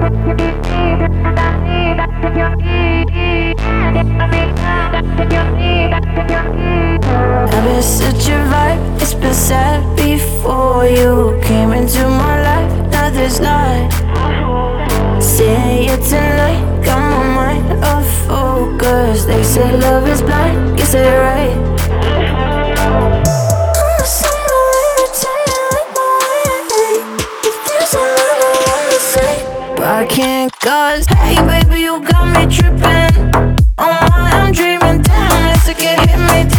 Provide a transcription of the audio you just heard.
I've been such a vibe, it's been sad before you came into my life. Now there's not. Seeing you tonight, got my mind off focus. They say love is blind, guess they're right. But I can't cause, hey baby, you got me tripping. Oh my, I'm dreaming, damn, it's like it hit me.